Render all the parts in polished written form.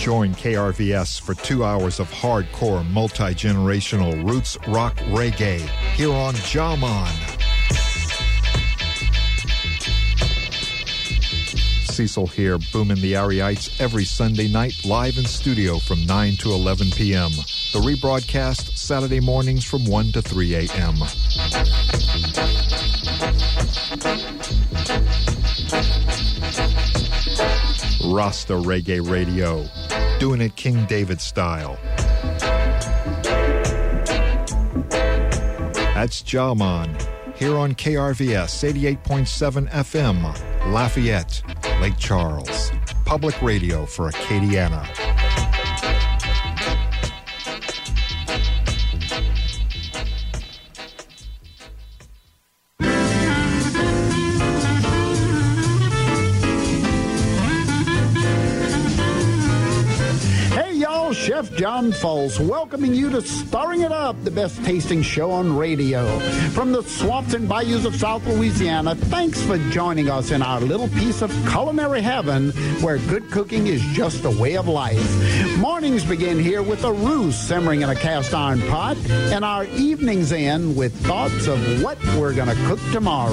Join KRVS for 2 hours of hardcore, multi-generational roots rock reggae here on Jaman. Cecil here, booming the Ariites every Sunday night, live in studio from 9 to 11 p.m. The rebroadcast Saturday mornings from 1 to 3 a.m. Rasta Reggae Radio, doing it King David style. That's Jaman, here on KRVS 88.7 FM, Lafayette, Lake Charles. Public radio for Acadiana. Chef John Foles welcoming you to Stirring It Up, the best tasting show on radio. From the swamps and bayous of South Louisiana, thanks for joining us in our little piece of culinary heaven where good cooking is just a way of life. Mornings begin here with a roux simmering in a cast iron pot, and our evenings end with thoughts of what we're going to cook tomorrow.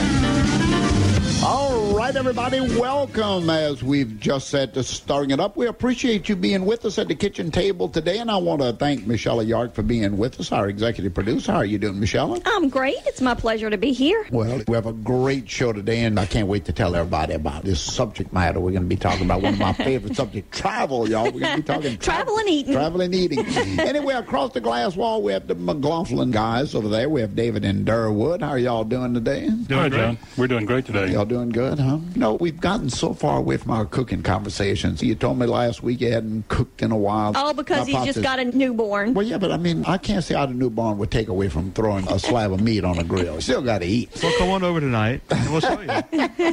All right, everybody, welcome. As we've just said to Stirring It Up, we appreciate you being with us at the kitchen table today, and I want to thank Michelle Yark for being with us, our executive producer. How are you doing, Michelle? I'm great. It's my pleasure to be here. Well, we have a great show today, and I can't wait to tell everybody about this subject matter. We're going to be talking about one of my favorite subjects, travel, y'all. We're going to be talking travel and eating. Travel and eating. Anyway, across the glass wall, we have the McLaughlin guys over there. We have David and Durwood. How are y'all doing today? Doing great, John. We're doing great today. Y'all doing good, huh? No, we've gotten so far away from our cooking conversations. You told me last week you hadn't cooked in a while. Oh, because he's just got a newborn. Well, yeah, but I mean, I can't see how the newborn would take away from throwing a slab of meat on a grill. You still got to eat. Well, come on over tonight, and we'll show you.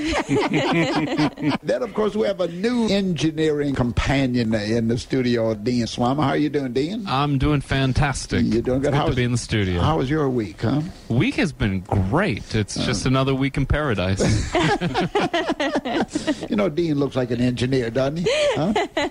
Then, of course, we have a new engineering companion in the studio, Dean Swammer. How are you doing, Dean? I'm doing fantastic. You're doing good. Good to be in the studio. How was your week, huh? Week has been great. It's just another week in paradise. You know, Dean looks like an engineer, doesn't he? Huh?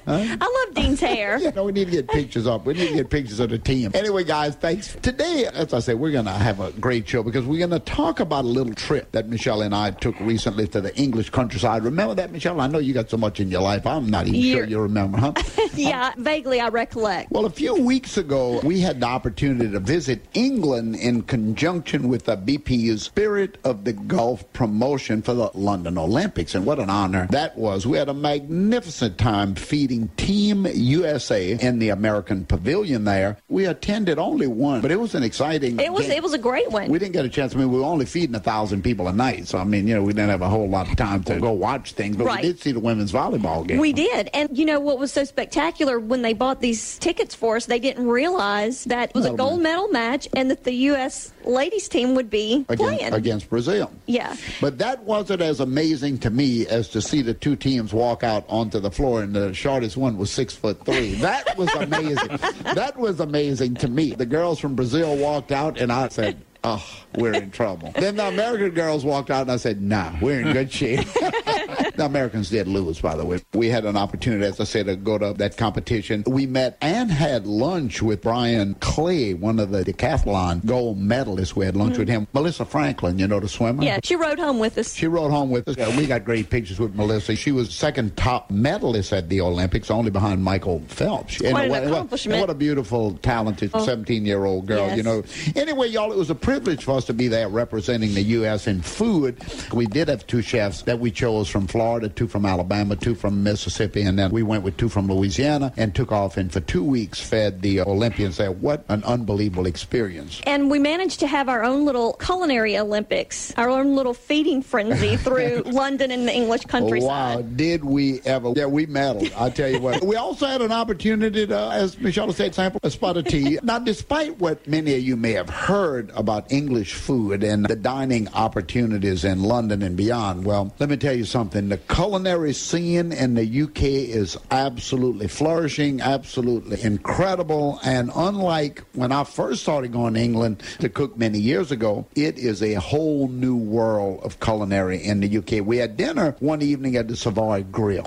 I love Dean's hair. Yeah, no, we need to get pictures up. We need to get pictures of the team. Anyway, guys, thanks. Today, as I said, we're going to have a great show because we're going to talk about a little trip that Michelle and I took recently to the English countryside. Remember that, Michelle? I know you got so much in your life. I'm not even sure you remember, huh? Yeah, vaguely I recollect. Well, a few weeks ago, we had the opportunity to visit England in conjunction with the BP's Spirit of the Gulf promotion for the London Olympics. And what an honor that was. We had a magnificent time feeding Team USA in the American Pavilion there. We attended only one, but it was an exciting It was a great one. We didn't get a chance. I mean, we were only feeding 1,000 people a night. So, I mean, you know, we didn't have a whole lot of time to go watch things, but we did see the women's volleyball game. We did. And, you know, what was so spectacular, when they bought these tickets for us, they didn't realize that it was a gold medal match and that the U.S. ladies team would be playing against Brazil. Yeah. But that wasn't as amazing to me as to see the two teams walk out onto the floor, and the shortest one was 6'3". That was amazing. That was amazing to me. The girls from Brazil walked out, and I said, oh, we're in trouble. Then the American girls walked out, and I said, nah, we're in good shape. The Americans did lose, by the way. We had an opportunity, as I said, to go to that competition. We met and had lunch with Brian Clay, one of the decathlon gold medalists. We had lunch with him. Melissa Franklin, you know, the swimmer. Yeah, she rode home with us. She rode home with us. We got great pictures with Melissa. She was second top medalist at the Olympics, only behind Michael Phelps. Quite an accomplishment. What a beautiful, talented 17-year-old girl, yes. You know. Anyway, y'all, it was a privilege for us to be there representing the U.S. in food. We did have two chefs that we chose from Florida, two from Alabama, two from Mississippi, and then we went with two from Louisiana and took off and for 2 weeks fed the Olympians there. What an unbelievable experience. And we managed to have our own little culinary Olympics, our own little feeding frenzy through London and the English countryside. Wow, did we ever. Yeah, we medaled, I tell you what. We also had an opportunity to, as Michelle said, sample a spot of tea. Now, despite what many of you may have heard about English food and the dining opportunities in London and beyond, well, let me tell you something. The culinary scene in the UK is absolutely flourishing, absolutely incredible, and unlike when I first started going to England to cook many years ago, it is a whole new world of culinary in the UK. We had dinner one evening at the Savoy Grill.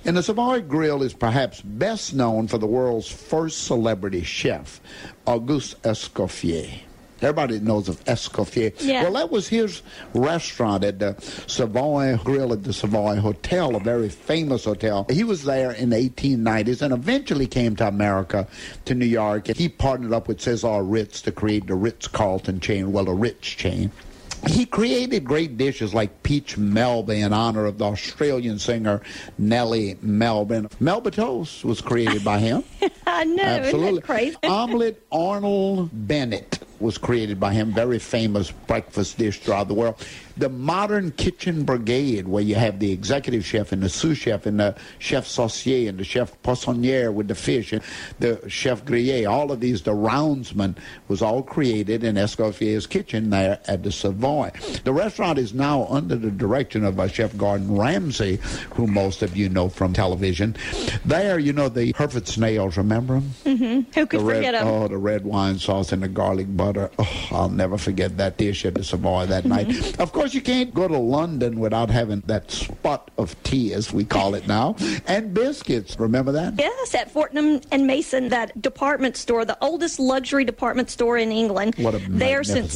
And the Savoy Grill is perhaps best known for the world's first celebrity chef, Auguste Escoffier. Everybody knows of Escoffier. Yeah. Well, that was his restaurant at the Savoy Grill at the Savoy Hotel, a very famous hotel. He was there in the 1890s and eventually came to America, to New York. And he partnered up with Cesar Ritz to create the Ritz-Carlton chain, well, the Ritz chain. He created great dishes like peach Melba in honor of the Australian singer Nellie Melba. Melba toast was created by him. I know, Absolutely. Isn't that crazy? Omelette Arnold Bennett was created by him, very famous breakfast dish throughout the world. The modern kitchen brigade, where you have the executive chef and the sous chef and the chef saucier and the chef poissonniere with the fish and the chef grillé, all of these, the roundsman, was all created in Escoffier's kitchen there at the Savoy. The restaurant is now under the direction of Chef Gordon Ramsay, who most of you know from television. There, you know, the Hereford snails, remember them? Mm-hmm. Who could forget them? Oh, the red wine sauce and the garlic butter. Oh, I'll never forget that dish at the Savoy that night. Of course, you can't go to London without having that spot of tea, as we call it now, and biscuits. Remember that? Yes, at Fortnum and Mason, that department store, the oldest luxury department store in England. What a there since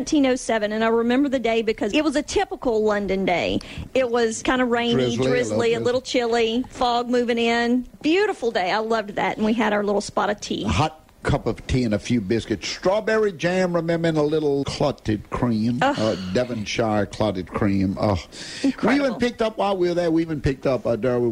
1707, and I remember the day because it was a typical London day. It was kind of rainy, drizzly, a little chilly, fog moving in. Beautiful day. I loved that, and we had our little spot of tea. Hot cup of tea and a few biscuits. Strawberry jam, remember, and a little clotted cream. Devonshire clotted cream. Incredible. We even picked up, while we were there, we picked up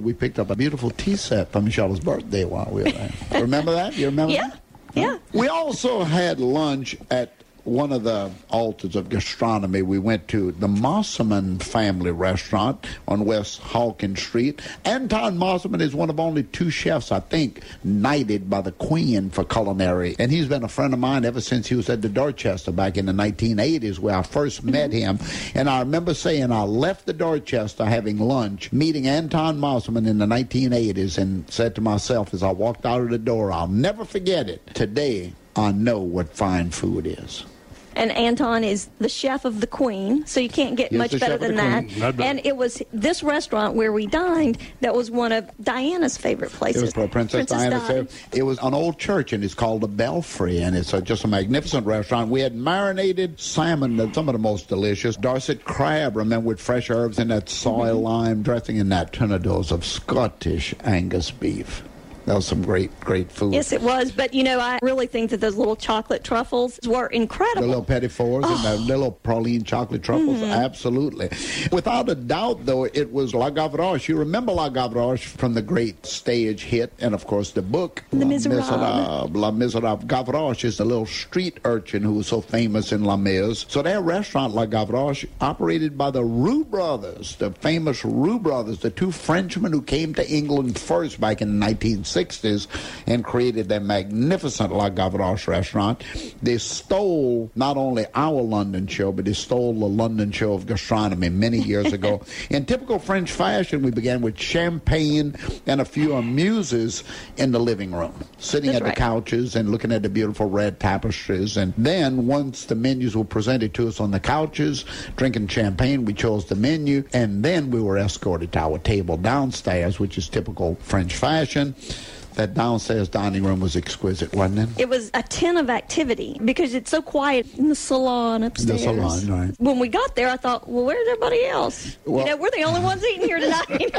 a beautiful tea set for Michelle's birthday while we were there. Remember that? You remember that? Yeah. We also had lunch at one of the altars of gastronomy. We went to the Mosselman family restaurant on West Hawkins Street. Anton Mosselman is one of only two chefs, I think, knighted by the Queen for culinary. And he's been a friend of mine ever since he was at the Dorchester back in the 1980s, where I first met him. And I remember saying I left the Dorchester having lunch, meeting Anton Mosselman in the 1980s, and said to myself as I walked out of the door, I'll never forget it. Today, I know what fine food is. And Anton is the chef of the Queen, so you can't get much better than that. And it was this restaurant where we dined that was one of Diana's favorite places. It was for Princess Diana's favorite. It was an old church, and it's called the Belfry, and it's just a magnificent restaurant. We had marinated salmon, some of the most delicious. Dorset crab, remember, with fresh herbs and that soy lime dressing, and that tornadoes of Scottish Angus beef. That was some great food. Yes, it was. But, you know, I really think that those little chocolate truffles were incredible. The little petit fours and the little praline chocolate truffles, absolutely. Without a doubt, though, it was La Gavroche. You remember La Gavroche from the great stage hit and, of course, the book. Les Miserables. La Miserables. Gavroche is the little street urchin who was so famous in La Mise. So their restaurant, La Gavroche, operated by the Roux brothers, the famous Roux brothers, the two Frenchmen who came to England first back in the 1960s and created their magnificent La Gavroche restaurant. They stole not only our London show, but they stole the London show of gastronomy many years ago. In typical French fashion, we began with champagne and a few amuses in the living room, sitting at the couches and looking at the beautiful red tapestries. And then once the menus were presented to us on the couches, drinking champagne, we chose the menu, and then we were escorted to our table downstairs, which is typical French fashion. That downstairs dining room was exquisite, wasn't it? It was a tin of activity because it's so quiet in the salon upstairs. The salon, right. When we got there, I thought, well, where's everybody else? Well, you know, we're the only ones eating here tonight.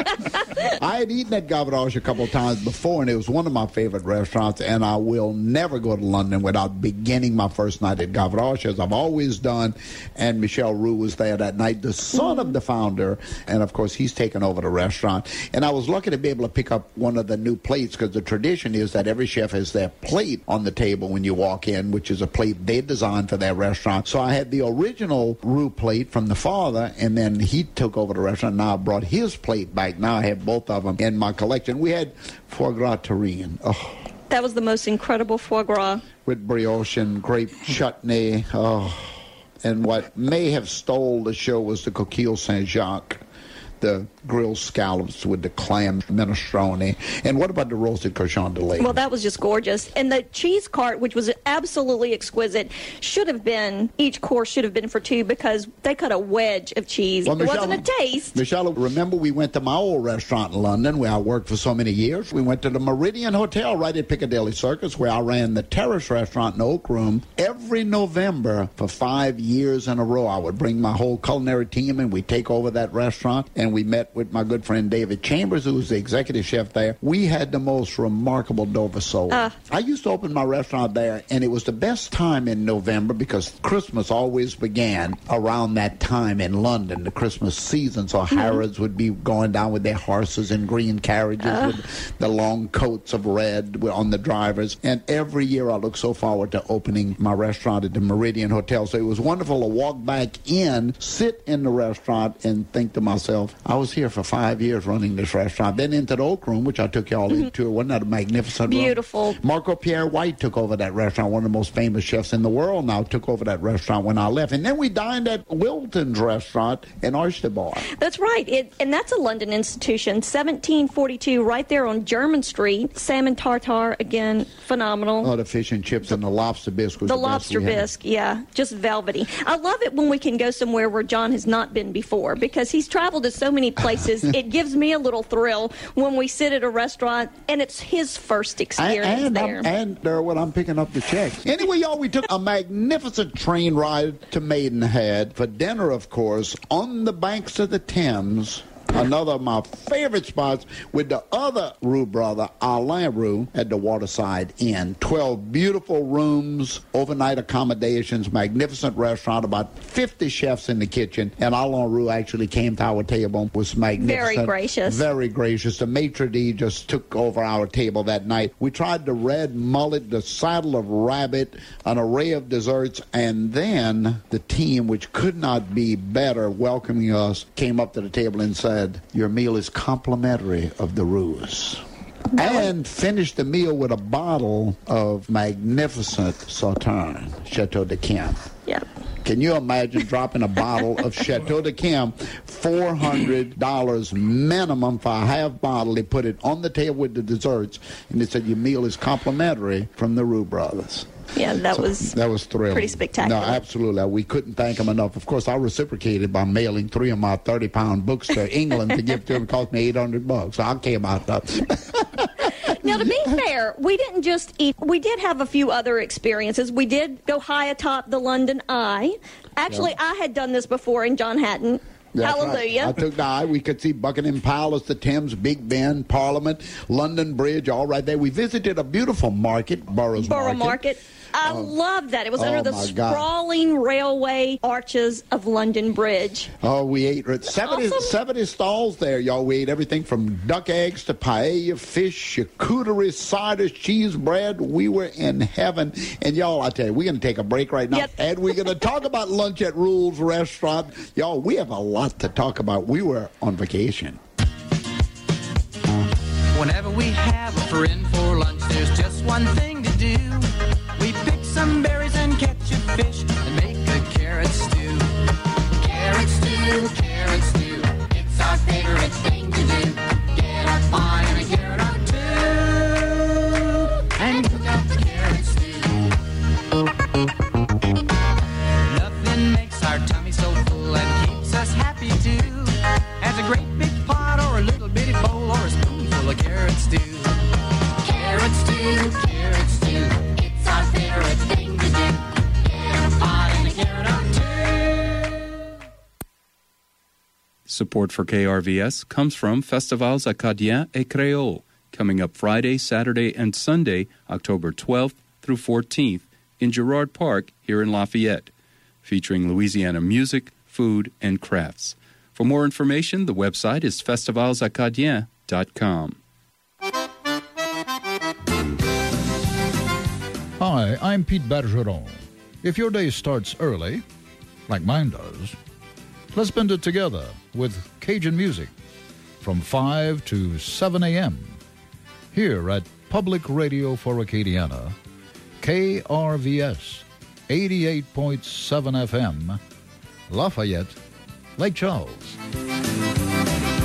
I had eaten at Gavroche a couple of times before, and it was one of my favorite restaurants, and I will never go to London without beginning my first night at Gavroche, as I've always done. And Michel Roux was there that night, the son of the founder, and of course, he's taken over the restaurant. And I was lucky to be able to pick up one of the new plates, because the tradition is that every chef has their plate on the table when you walk in, which is a plate they designed for their restaurant. So I had the original Roux plate from the father, and then he took over the restaurant. Now I brought his plate back. Now I have both of them in my collection. We had foie gras terrine. Oh. That was the most incredible foie gras. With brioche and grape chutney. Oh. And what may have stole the show was the coquille Saint-Jacques. the grilled scallops with the clam minestrone. And what about the roasted cochon de leche? Well, that was just gorgeous. And the cheese cart, which was absolutely exquisite, each course should have been for two because they cut a wedge of cheese. Well, Michelle, it wasn't a taste. Michelle, remember we went to my old restaurant in London where I worked for so many years? We went to the Meridian Hotel right at Piccadilly Circus where I ran the Terrace restaurant in Oak Room. Every November for 5 years in a row, I would bring my whole culinary team and we'd take over that restaurant. And we met with my good friend David Chambers, who was the executive chef there. We had the most remarkable Dover sole. I used to open my restaurant there, and it was the best time in November because Christmas always began around that time in London, the Christmas season. So Harrods would be going down with their horses and green carriages with the long coats of red on the drivers. And every year I look so forward to opening my restaurant at the Meridian Hotel. So it was wonderful to walk back in, sit in the restaurant, and think to myself, I was here for 5 years running this restaurant. Then into the Oak Room, which I took y'all into. Wasn't that a magnificent Beautiful. room? Marco Pierre White took over that restaurant. One of the most famous chefs in the world now took over that restaurant when I left. And then we dined at Wilton's restaurant in Oyster Bar. That's right. And that's a London institution. 1742, right there on German Street. Salmon tartare, again, phenomenal. Oh, the fish and chips and the lobster bisque was the best lobster we had. bisque, yeah, just velvety. I love it when we can go somewhere where John has not been before because he's traveled to so many places. It gives me a little thrill when we sit at a restaurant and it's his first experience there. And when I'm picking up the check. Anyway, y'all, we took a magnificent train ride to Maidenhead for dinner, of course, on the banks of the Thames. Another of my favorite spots with the other Roux brother, Alain Roux, at the Waterside Inn. 12 beautiful rooms, overnight accommodations, magnificent restaurant, about 50 chefs in the kitchen. And Alain Roux actually came to our table, was magnificent. Very gracious. Very gracious. The maitre d' just took over our table that night. We tried the red mullet, the saddle of rabbit, an array of desserts, and then the team, which could not be better welcoming us, came up to the table and said, your meal is complimentary of the Roux. And finished the meal with a bottle of magnificent Sauterne, Chateau de Kim. Yep. Can you imagine dropping a bottle of Chateau de Kim, $400 minimum for a half bottle? They put it on the table with the desserts, and they said your meal is complimentary from the Roux brothers. Yeah, that was thrilling. Pretty spectacular. No, absolutely. We couldn't thank them enough. Of course, I reciprocated by mailing 3 of my 30-pound books to England to give to them. It cost me $800. So I came out up. Now, to be fair, we didn't just eat. We did have a few other experiences. We did go high atop the London Eye. Actually, I had done this before, and John hadn't. That's Hallelujah. Right. I took the eye. We could see Buckingham Palace, the Thames, Big Ben, Parliament, London Bridge, all right there. We visited a beautiful market, Borough Market. I love that. It was under the sprawling railway arches of London Bridge. Oh, we ate 70 stalls there, y'all. We ate everything from duck eggs to paella, fish, charcuterie, ciders, cheese bread. We were in heaven. And, y'all, I tell you, we're going to take a break right now. Yep. And we're going to talk about lunch at Rule's Restaurant. Y'all, we have a lot to talk about. We were on vacation. Whenever we have a friend for lunch, there's just one thing to do. We pick some berries and catch a fish and make a carrot stew. Carrot stew, carrot stew. It's our favorite thing to do. Get a pie and a carrot or two and cook up the carrot stew. Nothing makes our tummy so full and keeps us happy too as a great big pot or a little bitty bowl or a spoonful of carrot stew. Carrot stew, carrot stew. It's our favorite thing to do. Get a pie and a carrot or two. Support for KRVS comes from Festivals Acadiens et Créoles, coming up Friday, Saturday, and Sunday, October 12th through 14th in Girard Park here in Lafayette, featuring Louisiana music, food, and crafts. For more information, the website is festivalsacadiens.com. Hi, I'm Pete Bergeron. If your day starts early, like mine does, let's spend it together with Cajun music from 5 to 7 a.m. here at Public Radio for Acadiana, KRVS 88.7 FM, Lafayette, Lake Charles.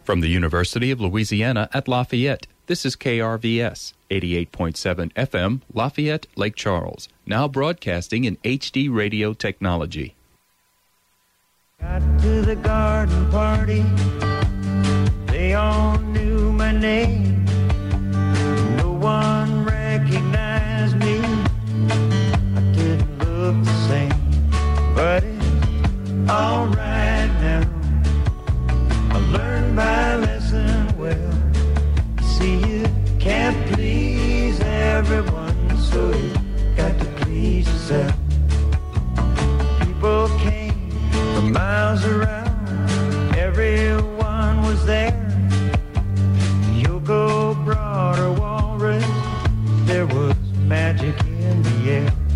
From the University of Louisiana at Lafayette, this is KRVS, 88.7 FM, Lafayette, Lake Charles, now broadcasting in HD radio technology. Got to the garden party, they all knew my name. No one recognized me, I didn't look the same, but it's all right now. I learned my lesson well. See, you can't please everyone, so you got to please yourself. People came from miles around, everyone was there. Yoko brought her walrus, there was magic in the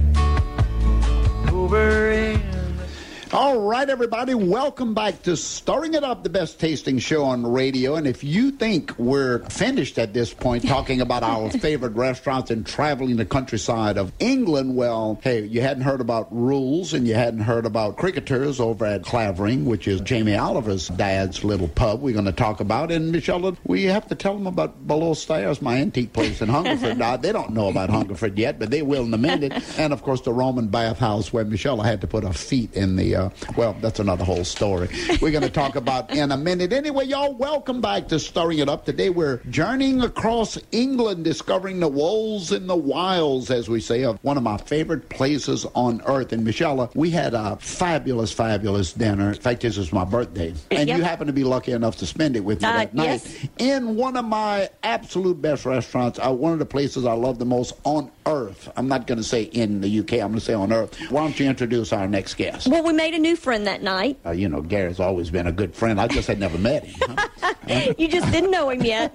air. Over in All right, everybody, welcome back to Stirring It Up, the best tasting show on the radio. And if you think we're finished at this point talking about our favorite restaurants and traveling the countryside of England, well, hey, you hadn't heard about Rules and you hadn't heard about Cricketers over at Clavering, which is Jamie Oliver's dad's little pub we're going to talk about. And, Michelle, we have to tell them about Below Stairs, my antique place in Hungerford. Now, they don't know about Hungerford yet, but they will in a minute. And, of course, the Roman bathhouse where Michelle had to put her feet in the well, that's another whole story we're going to talk about in a minute. Anyway, y'all, welcome back to Stirring It Up. Today we're journeying across England, discovering the wolds and the wilds, as we say, of one of my favorite places on earth. And Michelle, we had a fabulous, fabulous dinner. In fact, this is my birthday. And you happen to be lucky enough to spend it with me that night. Yes. In one of my absolute best restaurants, one of the places I love the most on earth. I'm not going to say in the UK, I'm going to say on earth. Why don't you introduce our next guest? Well, we made a new friend that night. You know, Gary's always been a good friend. I just had never met him. Huh? You just didn't know him yet.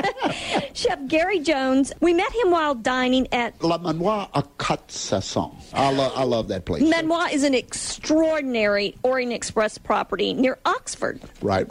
Chef Gary Jones. We met him while dining at La Manoir à Quatre Saisons. I love that place. Manoir is an extraordinary Orient Express property near Oxford. Right.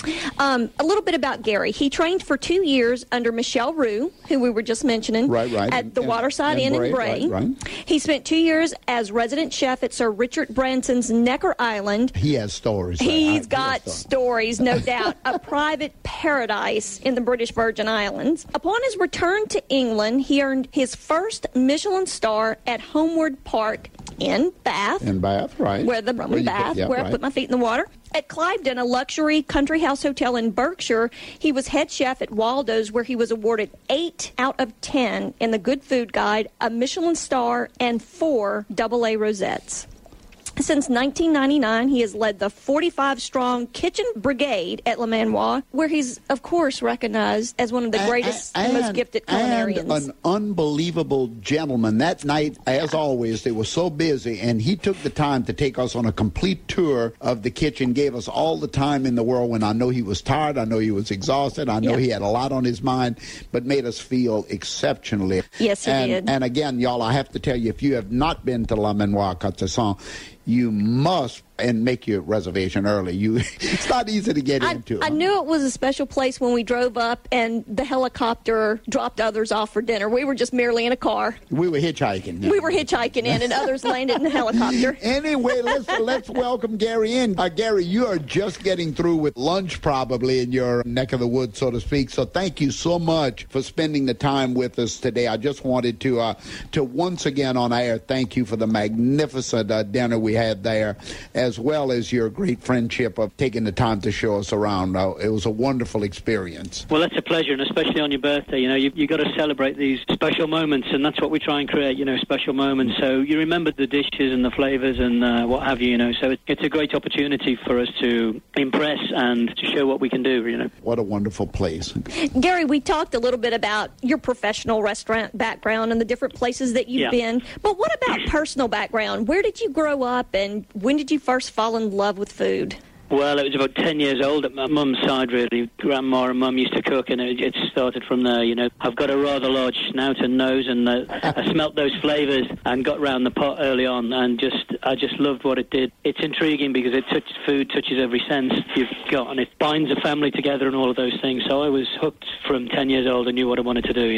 A little bit about Gary. He trained for 2 years under Michelle Roux, who we were just mentioning, right. at the Waterside Inn in Bray. Right. He spent 2 years as resident chef at Sir Richard Branson's Necker Island. He has stories. He's got stories, no doubt. A private paradise in the British Virgin Islands. Upon his return to England, he earned his first Michelin star at Homeward Park in Bath. In Bath, right. Where the Roman bath, where I put my feet in the water. At Cliveden, a luxury country house hotel in Berkshire, he was head chef at Waldo's, where he was awarded 8 out of 10 in the Good Food Guide, a Michelin star, and 4 AA rosettes. Since 1999, he has led the 45-strong kitchen brigade at Le Manoir, where he's, of course, recognized as one of the greatest and most gifted culinarians. And an unbelievable gentleman. That night, as always, they were so busy, and he took the time to take us on a complete tour of the kitchen, gave us all the time in the world when I know he was tired, I know he was exhausted, I know he had a lot on his mind, but made us feel exceptionally. Yes, he did. And again, y'all, I have to tell you, if you have not been to La Manoir Quatre Saisons, you must and make your reservation early. It's not easy to get into. I knew it was a special place when we drove up and the helicopter dropped others off for dinner. We were just merely in a car. We were hitchhiking. We were hitchhiking in, and others landed in the helicopter. Anyway, let's welcome Gary in. Gary, you are just getting through with lunch probably in your neck of the woods, so to speak. So thank you so much for spending the time with us today. I just wanted to once again on air thank you for the magnificent dinner we had there, as well as your great friendship of taking the time to show us around. It was a wonderful experience. Well, that's a pleasure, and especially on your birthday. You know, you got to celebrate these special moments, and that's what we try and create, you know, special moments. So you remember the dishes and the flavors and what have you, you know. So it's a great opportunity for us to impress and to show what we can do, you know. What a wonderful place. Gary, we talked a little bit about your professional restaurant background and the different places that you've been, but what about personal background? Where did you grow up, and when did you first fall in love with food? Well, it was about 10 years old at my mum's side, really. Grandma and mum used to cook, and it started from there, you know. I've got a rather large snout and nose, and I smelt those flavors and got round the pot early on, and I just loved what it did. It's intriguing because food touches every sense you've got, and it binds a family together and all of those things. So I was hooked from 10 years old and knew what I wanted to do, you know.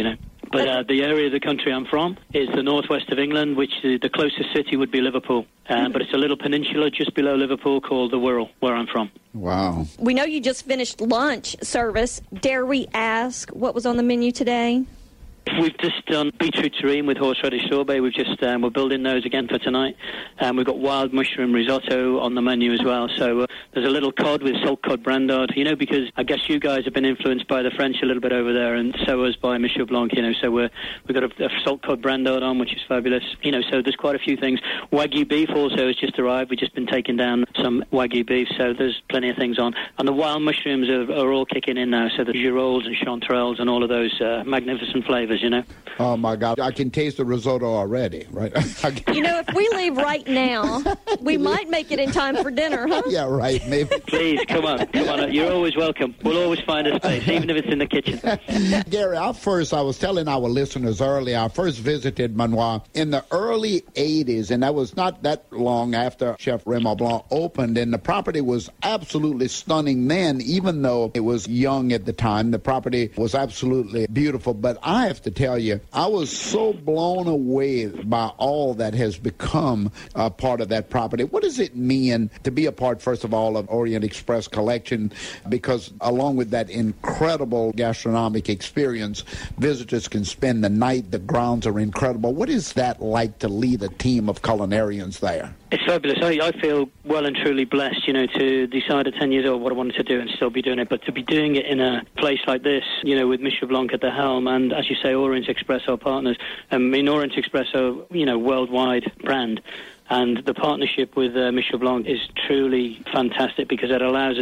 But the area of the country I'm from is the northwest of England, which the closest city would be Liverpool. But it's a little peninsula just below Liverpool called the Wirral, where I'm from. Wow. We know you just finished lunch service. Dare we ask what was on the menu today? We've just done beetroot terrine with horseradish sorbet. We're building those again for tonight. We've got wild mushroom risotto on the menu as well. So there's a little cod with salt cod brandade, because I guess you guys have been influenced by the French a little bit over there, and so was by Monsieur Blanc, so we've got a salt cod brandade on, which is fabulous. So there's quite a few things. Wagyu beef also has just arrived. We've just been taking down some Wagyu beef, so there's plenty of things on. And the wild mushrooms are all kicking in now, so the girolles and chanterelles and all of those magnificent flavors. Oh, my God. I can taste the risotto already, right? If we leave right now, we might make it in time for dinner, huh? Yeah, right. Maybe. Please, come on. You're always welcome. We'll always find a space, even if it's in the kitchen. Gary, I was telling our listeners earlier, I first visited Manoir in the early 80s, and that was not that long after Chef Raymond Blanc opened, and the property was absolutely stunning then, even though it was young at the time. The property was absolutely beautiful, but I have to tell you, I was so blown away by all that has become a part of that property. What does it mean to be a part, first of all, of Orient Express Collection? Because along with that incredible gastronomic experience, visitors can spend the night. The grounds are incredible. What is that like to lead a team of culinarians there? It's fabulous. I feel well and truly blessed, to decide at 10 years old what I wanted to do and still be doing it. But to be doing it in a place like this, with Monsieur Blanc at the helm, and as you say, Orient Express, our partners. Orient Express are, worldwide brand. And the partnership with Monsieur Blanc is truly fantastic because it allows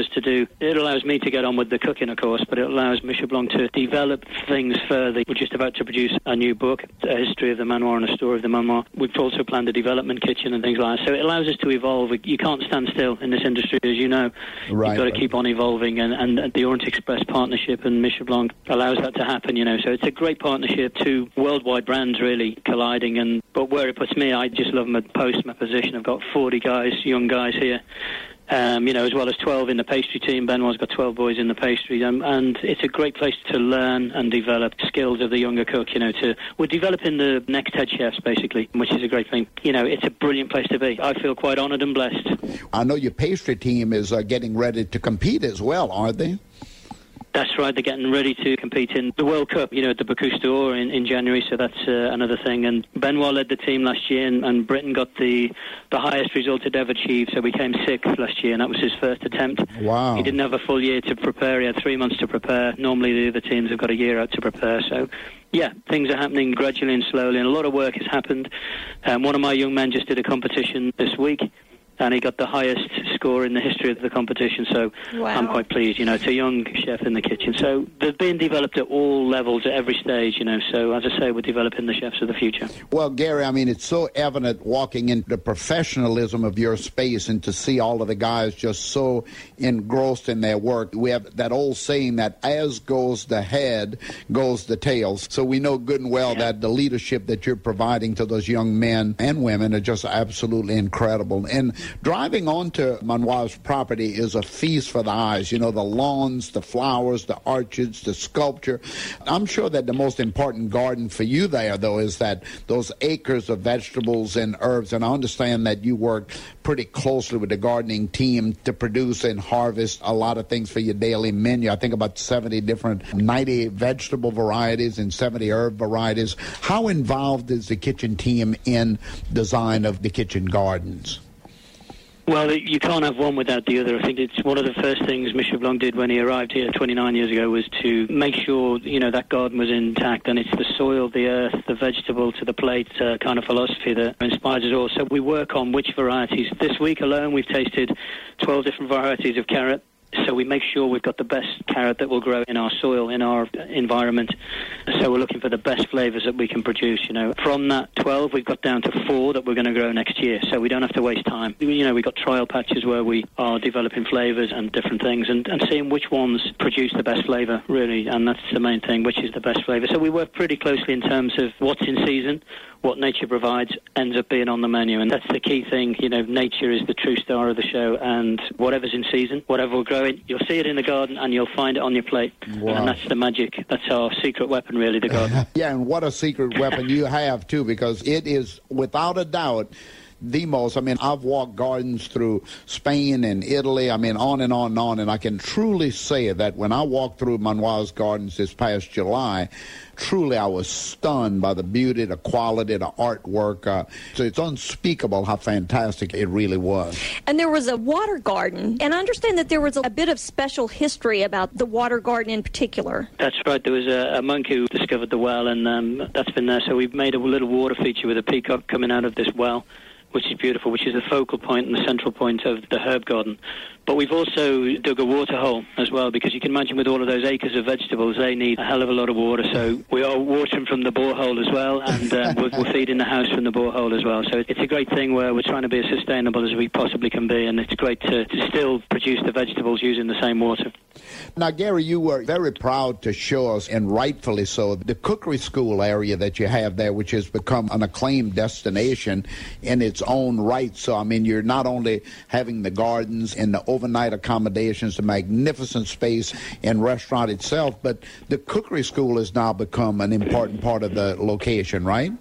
me to get on with the cooking, of course, but it allows Monsieur Blanc to develop things further. We're just about to produce a new book, A History of the Manoir and a Story of the Manoir. We've also planned a development kitchen and things like that. So it allows us to evolve. You can't stand still in this industry, as you know. Right, You've got to keep on evolving, and the Orient Express partnership and Monsieur Blanc allows that to happen, So it's a great partnership, two worldwide brands really colliding. But where it puts me, I just love my position. I've got 40 guys, young guys here, as well as 12 in the pastry team. Benoit's got 12 boys in the pastry, and it's a great place to learn and develop skills of the younger cook. We're developing the next head chefs basically, which is a great thing. It's a brilliant place to be. I feel quite honoured and blessed. I know your pastry team is getting ready to compete as well, aren't they? That's right. They're getting ready to compete in the World Cup, at the Bocuse d'Or in January, so that's another thing. And Benoit led the team last year, and Britain got the highest result it ever achieved, so we came sixth last year, and that was his first attempt. Wow. He didn't have a full year to prepare. He had 3 months to prepare. Normally the other teams have got a year out to prepare, so... Yeah, things are happening gradually and slowly, and a lot of work has happened. One of my young men just did a competition this week, and he got the highest score in the history of the competition, so wow. I'm quite pleased. It's a young chef in the kitchen. So they're being developed at all levels, at every stage, so as I say, we're developing the chefs of the future. Well, Gary, it's so evident walking into the professionalism of your space and to see all of the guys just so engrossed in their work. We have that old saying that as goes the head, goes the tail. So we know good and well that the leadership that you're providing to those young men and women are just absolutely incredible. And driving onto Manoir's property is a feast for the eyes. The lawns, the flowers, the orchards, the sculpture. I'm sure that the most important garden for you there, though, is that those acres of vegetables and herbs. And I understand that you work pretty closely with the gardening team to produce and harvest a lot of things for your daily menu. I think about 90 vegetable varieties and 70 herb varieties. How involved is the kitchen team in design of the kitchen gardens? Well, you can't have one without the other. I think it's one of the first things Monsieur Blanc did when he arrived here 29 years ago was to make sure, that garden was intact. And it's the soil, the earth, the vegetable to the plate kind of philosophy that inspires us all. So we work on which varieties. This week alone, we've tasted 12 different varieties of carrot. So we make sure we've got the best carrot that will grow in our soil, in our environment. So we're looking for the best flavours that we can produce, From that 12, we've got down to 4 that we're going to grow next year. So we don't have to waste time. We've got trial patches where we are developing flavours and different things and seeing which ones produce the best flavour, really. And that's the main thing, which is the best flavour. So we work pretty closely in terms of what's in season, what nature provides ends up being on the menu. And that's the key thing. You know, nature is the true star of the show, and whatever's in season, whatever we're growing, you'll see it in the garden and you'll find it on your plate. Wow. And that's the magic. That's our secret weapon, really, the garden. Yeah, and what a secret weapon you have, too, because it is, without a doubt, the most. I mean, I've walked gardens through Spain and Italy, I mean, on and on and on, and I can truly say that when I walked through Manoir's Gardens this past July, truly I was stunned by the beauty, the quality, the artwork. So it's unspeakable how fantastic it really was. And there was a water garden, and I understand that there was a bit of special history about the water garden in particular. That's right. There was a monk who discovered the well, and that's been there. So we've made a little water feature with a peacock coming out of this well, which is beautiful, which is the focal point and the central point of the herb garden. But we've also dug a water hole as well, because you can imagine with all of those acres of vegetables, they need a hell of a lot of water. So we are watering from the borehole as well, and we're feeding the house from the borehole as well. So it's a great thing where we're trying to be as sustainable as we possibly can be, and it's great to still produce the vegetables using the same water. Now, Gary, you were very proud to show us, and rightfully so, the cookery school area that you have there, which has become an acclaimed destination in its own right. So, I mean, you're not only having the gardens and the overnight accommodations, the magnificent space and restaurant itself, but the cookery school has now become an important part of the location, right?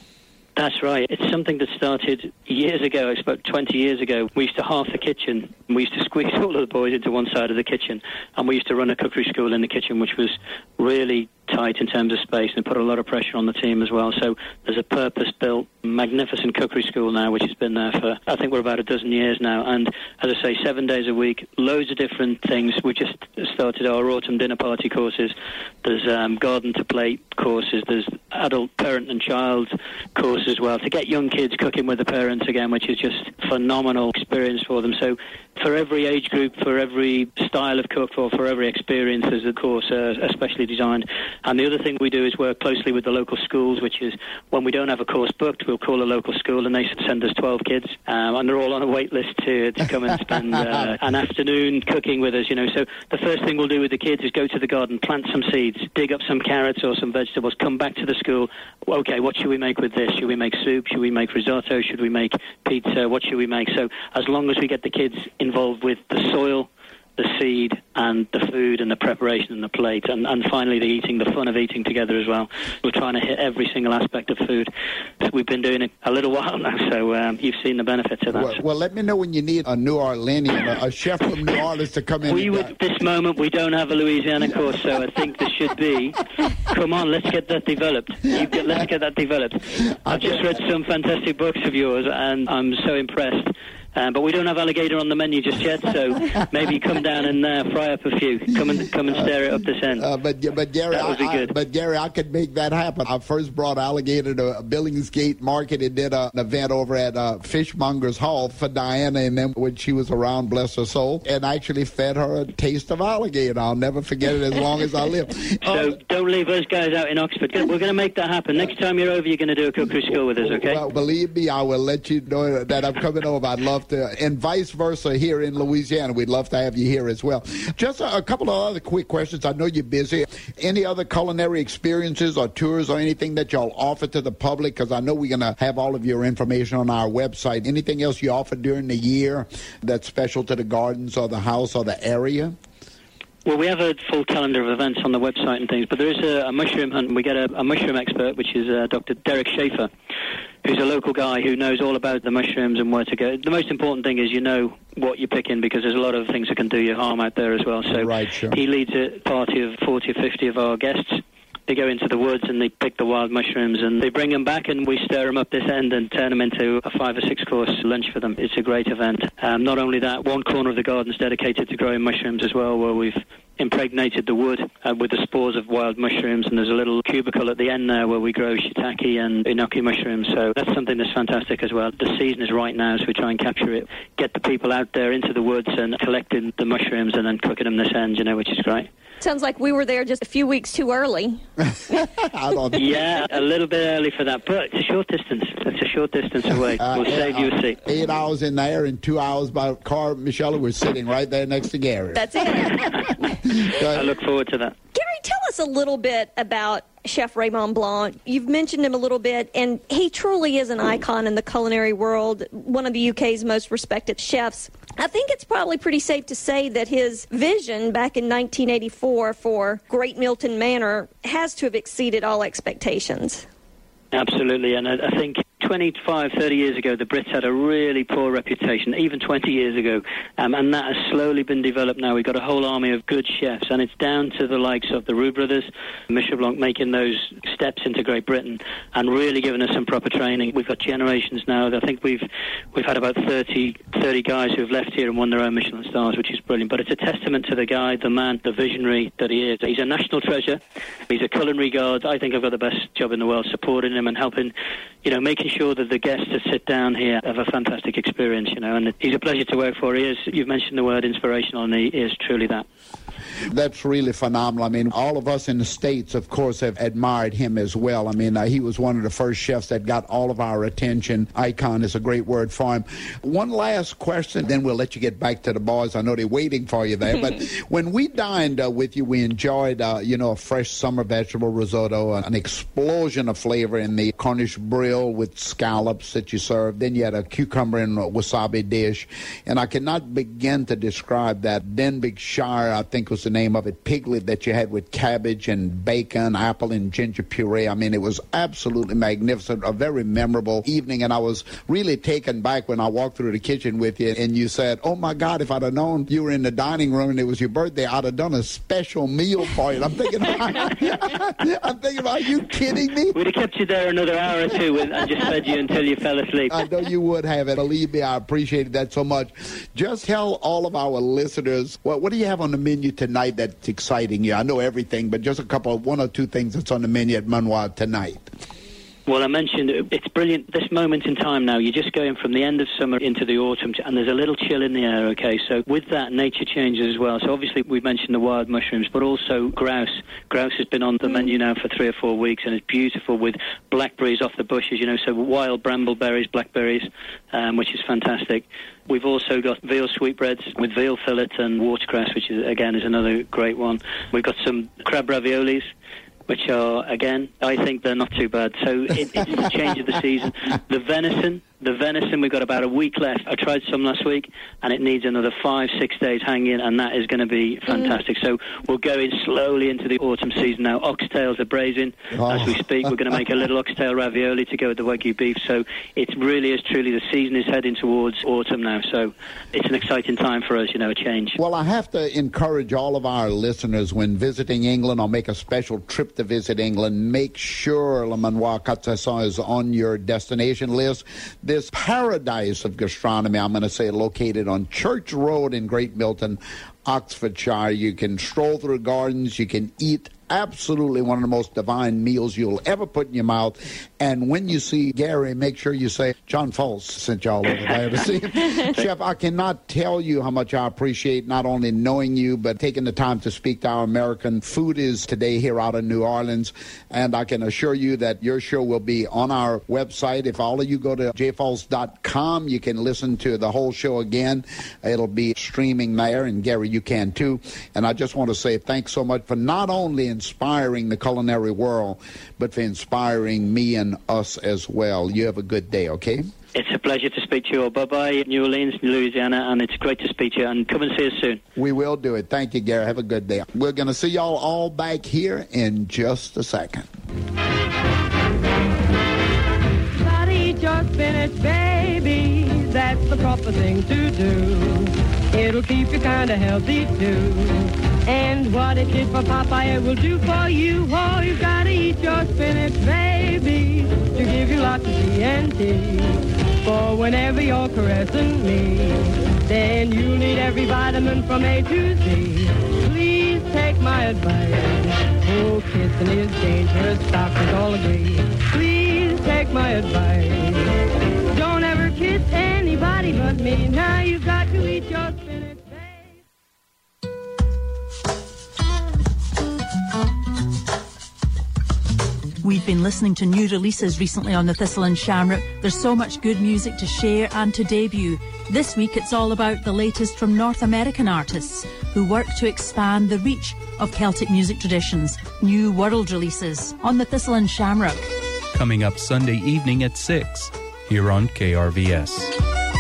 That's right. It's something that started years ago, about 20 years ago. We used to half the kitchen. We used to squeeze all of the boys into one side of the kitchen, and we used to run a cookery school in the kitchen, which was really tight in terms of space, and put a lot of pressure on the team as well. So there's a purpose-built, magnificent cookery school now, which has been there for, I think we're about a dozen years now. And as I say, 7 days a week, loads of different things. We just started our autumn dinner party courses. There's garden to plate courses. There's adult parent and child courses as well, to get young kids cooking with the parents again, which is just phenomenal experience for them. So for every age group, for every style of cook, for every experience, there's a course especially designed. And the other thing we do is work closely with the local schools, which is when we don't have a course booked, we'll call a local school and they send us 12 kids, and they're all on a wait list to come and spend an afternoon cooking with us, you know. So the first thing we'll do with the kids is go to the garden, plant some seeds, dig up some carrots or some vegetables, come back to the school. Okay, what should we make with this? Should we make soup? Should we make risotto? Should we make pizza? What should we make? So as long as we get the kids involved with the soil, the seed, and the food, and the preparation, and the plate, and finally the eating, the fun of eating together as well. We're trying to hit every single aspect of food. We've been doing it a little while now, so you've seen the benefits of that. Well, let me know when you need a New Orleanian, a chef from New Orleans to come in. At this moment, we don't have a Louisiana course, so I think there should be. Come on, let's get that developed. Let's get that developed. I've just read some fantastic books of yours, and I'm so impressed. But we don't have alligator on the menu just yet, so maybe come down and fry up a few. Come and stare it up this end. But Gary, that would be good. But Gary, I could make that happen. I first brought alligator to Billingsgate Market and did an event over at Fishmonger's Hall for Diana, and then when she was around, bless her soul, and actually fed her a taste of alligator. I'll never forget it as long as I live. So don't leave us guys out in Oxford. We're going to make that happen. Next time you're over, you're going to do a cookery school with us, okay? Well, believe me, I will let you know that I'm coming over. I'd love to, and vice versa here in Louisiana. We'd love to have you here as well. Just a couple of other quick questions. I know you're busy. Any other culinary experiences or tours or anything that y'all offer to the public? Because I know we're going to have all of your information on our website. Anything else you offer during the year that's special to the gardens or the house or the area? Well, we have a full calendar of events on the website and things, but there is a mushroom hunt. We get a mushroom expert, which is Dr. Derek Schaefer, who's a local guy who knows all about the mushrooms and where to go. The most important thing is you know what you're picking, because there's a lot of things that can do you harm out there as well. So right, sure. He leads a party of 40 or 50 of our guests. They go into the woods and they pick the wild mushrooms and they bring them back, and we stir them up this end and turn them into a 5 or 6 course lunch for them. It's a great event. Not only that, one corner of the garden is dedicated to growing mushrooms as well, where we've impregnated the wood with the spores of wild mushrooms, and there's a little cubicle at the end there where we grow shiitake and enoki mushrooms. So that's something that's fantastic as well. The season is right now, so we try and capture it, get the people out there into the woods and collecting the mushrooms and then cooking them this end, which is great. Sounds like we were there just a few weeks too early. Yeah, a little bit early for that, but it's a short distance. It's a short distance away. We'll save you a seat. 8 hours in there and 2 hours by car. Michelle, we're sitting right there next to Gary. That's it. I look forward to that. Gary, tell us a little bit about Chef Raymond Blanc. You've mentioned him a little bit, and he truly is an icon in the culinary world, one of the UK's most respected chefs. I think it's probably pretty safe to say that his vision back in 1984 for Great Milton Manor has to have exceeded all expectations. Absolutely, and I think 25, 30 years ago, the Brits had a really poor reputation, even 20 years ago, and that has slowly been developed now. We've got a whole army of good chefs, and it's down to the likes of the Roux brothers, Michelin Blanc, making those steps into Great Britain and really giving us some proper training. We've got generations now. I think we've had about 30 guys who have left here and won their own Michelin stars, which is brilliant. But it's a testament to the guy, the man, the visionary that he is. He's a national treasure. He's a culinary god. I think I've got the best job in the world supporting him and helping, making sure that the guests that sit down here have a fantastic experience, and he's a pleasure to work for. He is, you've mentioned the word inspirational, and he is truly that. That's really phenomenal. I mean, all of us in the States, of course, have admired him as well. I mean, he was one of the first chefs that got all of our attention. Icon is a great word for him. One last question, then we'll let you get back to the boys. I know they're waiting for you there. But when we dined with you, we enjoyed, a fresh summer vegetable risotto, an explosion of flavor in the Cornish brill with scallops that you served. Then you had a cucumber and wasabi dish. And I cannot begin to describe that Denbighshire, I think was the name of it, piglet that you had with cabbage and bacon, apple and ginger puree. I mean, it was absolutely magnificent, a very memorable evening, and I was really taken back when I walked through the kitchen with you and you said, oh my God, if I'd have known you were in the dining room and it was your birthday, I'd have done a special meal for you. I'm thinking, are you kidding me? We'd have kept you there another hour or two and just fed you until you fell asleep. I know you would have it. Believe me, I appreciate that so much. Just tell all of our listeners, what do you have on the menu tonight that's exciting you? I know everything, but just one or two things that's on the menu at Manoir tonight. Well, I mentioned it's brilliant. This moment in time now, you're just going from the end of summer into the autumn, and there's a little chill in the air, okay? So with that, nature changes as well. So obviously we mentioned the wild mushrooms, but also grouse. Grouse has been on the menu now for 3 or 4 weeks, and it's beautiful with blackberries off the bushes, so wild brambleberries, blackberries, which is fantastic. We've also got veal sweetbreads with veal fillet and watercress, which is another great one. We've got some crab raviolis, which are, again, I think they're not too bad. So it's the change of the season. The venison, we've got about a week left. I tried some last week, and it needs another 5-6 days hanging, and that is going to be fantastic. So we're going slowly into the autumn season now. Oxtails are braising as we speak. We're going to make a little oxtail ravioli to go with the Wagyu beef. So it really is truly, the season is heading towards autumn now. So it's an exciting time for us, a change. Well, I have to encourage all of our listeners when visiting England or make a special trip to visit England, make sure Le Manoir Quatre Saisons is on your destination list. This paradise of gastronomy, I'm going to say, located on Church Road in Great Milton, Oxfordshire. You can stroll through the gardens. You can eat absolutely one of the most divine meals you'll ever put in your mouth. And when you see Gary, make sure you say, John Folse sent y'all over there to see him. Chef, I cannot tell you how much I appreciate not only knowing you, but taking the time to speak to our American food is today here out of New Orleans. And I can assure you that your show will be on our website. If all of you go to jfolse.com, you can listen to the whole show again. It'll be streaming there, and Gary, you can too. And I just want to say thanks so much for not only inspiring the culinary world, but for inspiring me and us as well. You have a good day, okay? It's a pleasure to speak to you all. Bye-bye, New Orleans, Louisiana, and it's great to speak to you, and come and see us soon. We will do it. Thank you, Gary. Have a good day. We're going to see y'all all back here in just a second. Gotta eat your spinach, baby. That's the proper thing to do. It'll keep you kind of healthy, too. And what it did for Popeye, it will do for you. Oh, you gotta eat your spinach, baby, to give you lots of TNT. For whenever you're caressing me, then you'll need every vitamin from A to Z. Please take my advice. Oh, kissing is dangerous, doctors all agree. Please take my advice. Don't ever kiss anybody but me. Now you've got to eat your spinach. We you've been listening to new releases recently on the Thistle and Shamrock, there's so much good music to share and to debut. This week it's all about the latest from North American artists who work to expand the reach of Celtic music traditions. New world releases on the Thistle and Shamrock. Coming up Sunday evening at 6 here on KRVS.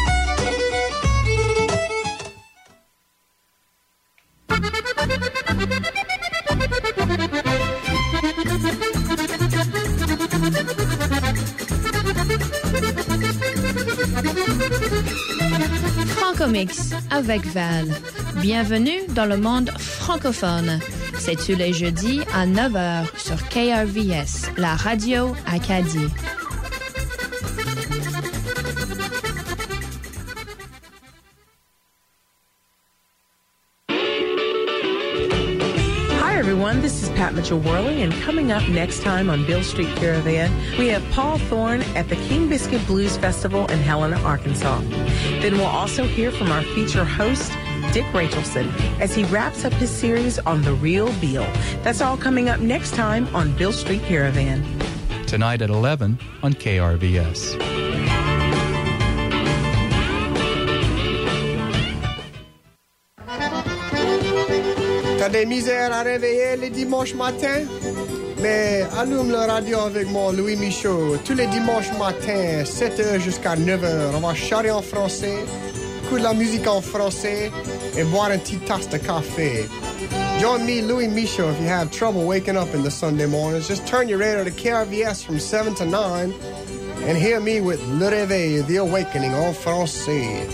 Francomix avec Val. Bienvenue dans le monde francophone. C'est tous les jeudis à 9h sur KRVS, la radio Acadie. This is Pat Mitchell-Worley, and coming up next time on Bill Street Caravan, we have Paul Thorne at the King Biscuit Blues Festival in Helena, Arkansas. Then we'll also hear from our feature host, Dick Rachelson, as he wraps up his series on The Real Bill. That's all coming up next time on Bill Street Caravan. Tonight at 11 on KRVS. T'as des misères à réveiller les dimanches matins? Mais allume le radio avec moi, Louis Michaud. Tous les dimanches matins, 7h jusqu'à 9h. On va chanter en français, écouter la musique en français et boire une petite tasse de café. Join me, Louis Michaud, if you have trouble waking up in the Sunday mornings. Just turn your radio to KRVS from 7 to 9 and hear me with Le Réveil, The Awakening en français.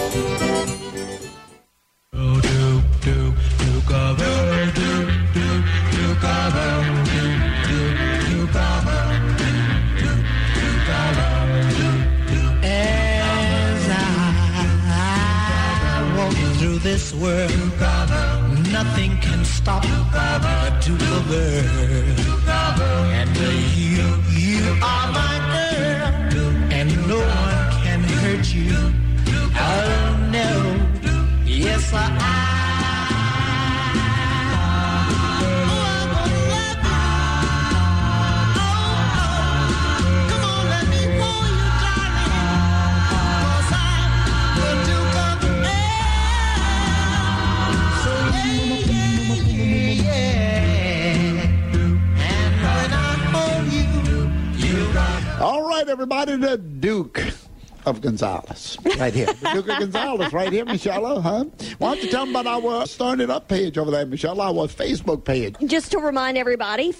This world, nothing can stop a Duke girl. And you are my girl, and no one can hurt you. Oh no, yes I. All right, everybody, the Duke of Gonzales, right here. The Duke of Gonzales, right here, Michelle, huh? Why don't you tell them about our Stirring It Up page over there, Michelle, our Facebook page. Just to remind everybody,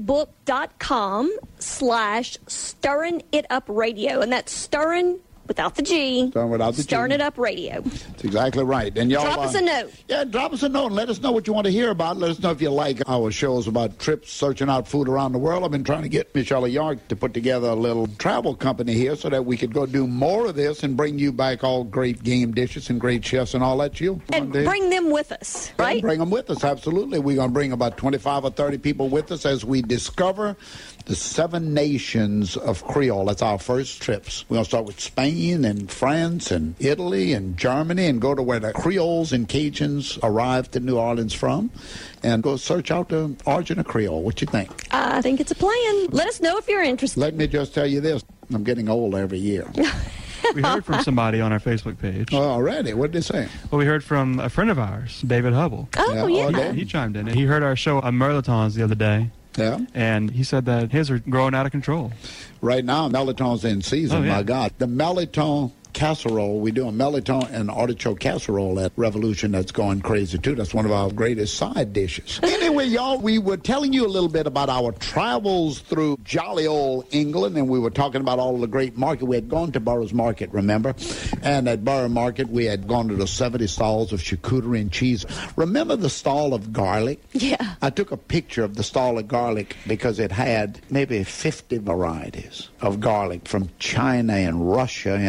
facebook.com/Stirring It Up Radio, and that's Stirring without the G. Stirring It Up Radio. That's exactly right. And y'all drop us a note. Yeah, drop us a note and let us know what you want to hear about. Let us know if you like our shows about trips, searching out food around the world. I've been trying to get Michelle York to put together a little travel company here so that we could go do more of this and bring you back all great game dishes and great chefs and all that. And bring them with us, right? Yeah, bring them with us, absolutely. We're going to bring about 25 or 30 people with us as we discover the 7 nations of Creole. That's our first trips. We're going to start with Spain and France and Italy and Germany and go to where the Creoles and Cajuns arrived in New Orleans from and go search out the origin of Creole. What you think? I think it's a plan. Let us know if you're interested. Let me just tell you this. I'm getting old every year. We heard from somebody on our Facebook page. Oh, already? What did they say? Well, we heard from a friend of ours, David Hubble. Oh, yeah. He chimed in. He heard our show on Merlotons the other day. Yeah. And he said that his are growing out of control. Right now, Melliton's in season, my God. The Melliton casserole, we do a Melliton and artichoke casserole at Revolution that's going crazy, too. That's one of our greatest side dishes. Anyway, y'all, we were telling you a little bit about our travels through jolly old England, and we were talking about all of the great market. We had gone to Burroughs Market, remember? And at Borough Market, we had gone to the 70 stalls of charcuterie and cheese. Remember the stall of garlic? Yeah. I took a picture of the stall of garlic because it had maybe 50 varieties of garlic from China and Russia and Thailand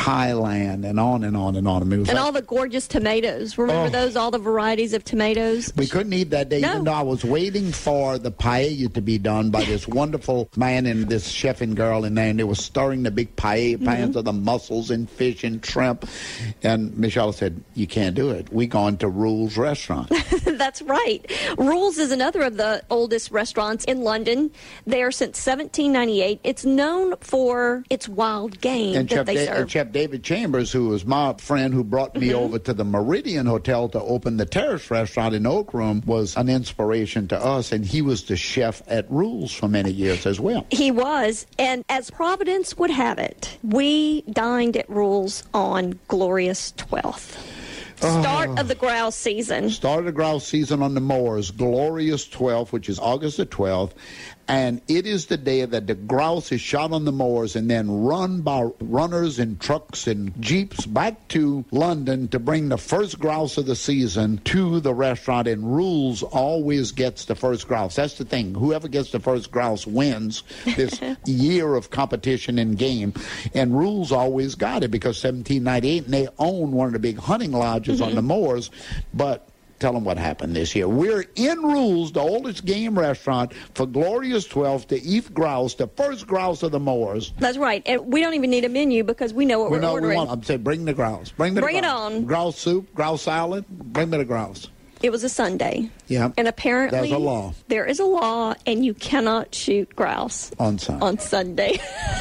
Thailand, and on and on and on. I mean, and all the gorgeous tomatoes. Remember those? All the varieties of tomatoes. We couldn't eat that day, even though I was waiting for the paella to be done by this wonderful man and this chef and girl in there, and they were stirring the big paella pans of the mussels and fish and shrimp. And Michelle said, "You can't do it. We going to Rules Restaurant." That's right. Rules is another of the oldest restaurants in London. There since 1798. It's known for its wild game and that they serve. Chef David Chambers, who was my friend who brought me over to the Meridian Hotel to open the Terrace Restaurant in Oak Room, was an inspiration to us, and he was the chef at Rules for many years as well. He was, and as Providence would have it, we dined at Rules on glorious 12th. Start of the grouse season. Start of the grouse season on the moors, glorious 12th, which is August the 12th. And it is the day that the grouse is shot on the moors and then run by runners and trucks and jeeps back to London to bring the first grouse of the season to the restaurant. And Rules always gets the first grouse. That's the thing. Whoever gets the first grouse wins this year of competition and game. And Rules always got it because 1798, and they own one of the big hunting lodges on the moors. But tell them what happened this year. We're in Rules, the oldest game restaurant, for glorious 12 to eat grouse, the first grouse of the moors. That's right. And we don't even need a menu because we know what we're ordering. I'm saying bring the grouse. Bring it on. Grouse soup, grouse salad, bring me the grouse. It was a Sunday. Yeah. And apparently there's a law. There is a law, and you cannot shoot grouse on Sunday.